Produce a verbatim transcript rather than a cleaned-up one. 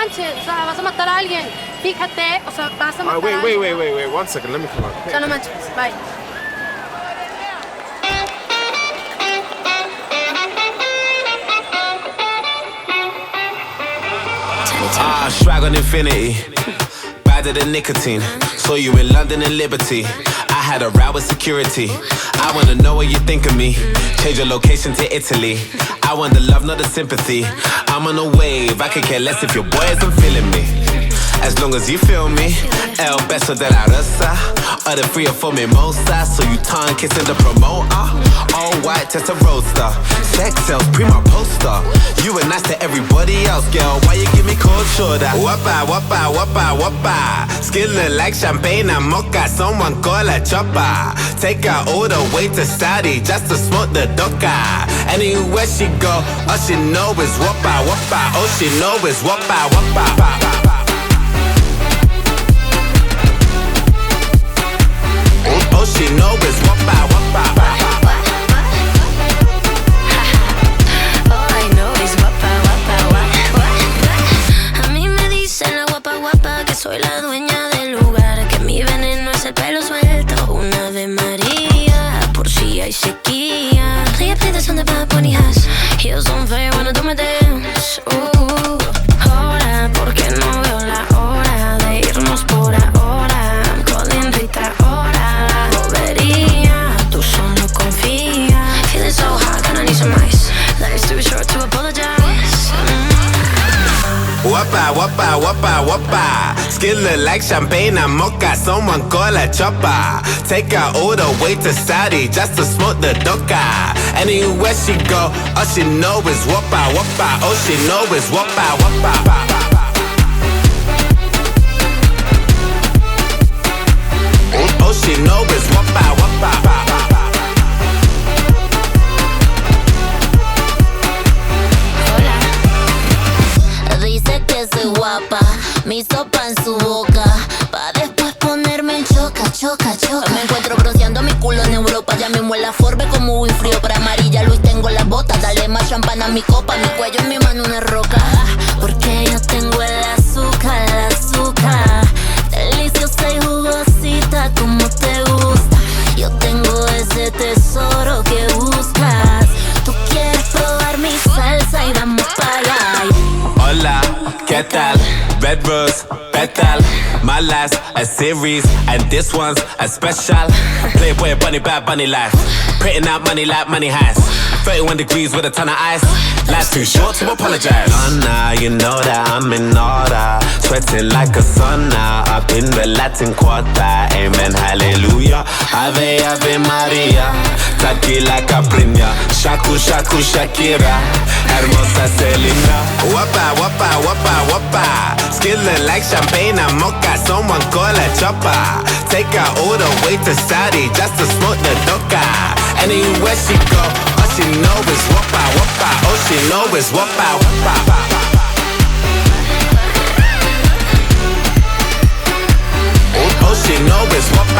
manches, o sea, vas a matar a alguien. Fíjate, o sea, vas a matar Uh, wait, a wait, alguien. wait, wait, wait. One second. Let me come out. O sea, no manches. Bye. Ah, swag on infinity. Badder than nicotine. Saw you in London and Liberty. I had a row with security. I wanna know what you think of me. Change your location to Italy. I want the love, not the sympathy. I'm on a wave. I could care less if your boy isn't feeling me. As long as you feel me. El beso de la rosa. Or the three or four mimosas. So you tongue kissing the promoter. All white, just a roadster. Sex sells, prima poster. You were nice to everybody else, girl. Why you give me cold shoulder? Whoppa, whoppa, whoppa, whoppa. Skin look like champagne and mocha. Someone call a chopper. Take her all the way to Saudi just to smoke the doka. Anywhere she go, all she know is whoppa, whoppa. All she know is whoppa, whoppa. All she know is whoppa, whoppa. All I know is guapa, guapa, guapa. A mí me dicen la guapa, guapa, que soy la dueña del lugar, que mi veneno es el pelo suelto. Una Ave María, por si hay sequía. Ríe, son de Bad Bunny has. Heels on fire when I do my dance. Uh, ahora, porque no veo la hora de irnos por ahora. I'm calling Rita ahora. Bobería, tú solo confía. Feeling so hot, gonna need some ice. Life's too short to apologize. Mm. Whoppa, whoppa, whoppa, whoppa. Skin look like champagne and mocha. Someone call a chopper. Take her all the way to Saudi just to smoke the doka. Anywhere she go, all she know is whoppa, whoppa. All she know is whoppa, whoppa. All she know is whoppa, whoppa. Dice que soy guapa, mi sopa en su boca, pa' después ponerme en choca, choca, choca. Me encuentro bronceando mi culo en Europa, ya mismo en la Forbe como un frío para amarilla. Luis tengo las botas, dale más champán a mi copa, mi cuello en mi mano una roca. Porque yo tengo el azúcar, el azúcar, deliciosa y jugosita como te gusta. Yo tengo ese tesoro que buscas, tú quieres probar mi salsa y vamos para allá. Hola, ¿qué tal? Red Rose, Petal. My life's a series, and this one's a special. Playboy bunny, bad bunny life. Printing out money like money has. thirty-one degrees with a ton of ice. Life's too short to apologize. Donna, you know that I'm in order. Sweating like a sauna up in the Latin Quarter. Amen, hallelujah. Ave, Ave Maria. Tequila Capriña. Shaku, Shaku, Shakira. Hermosa Selena. Whoppa, whoppa, whoppa, whoppa. Skin look like champagne and mocha. Someone call a chopper. Take her all the way to Saudi just to smoke the doka. Anywhere she go, all she know is whoppa, whoppa. All she know is whoppa, whoppa. All she know is whoppa.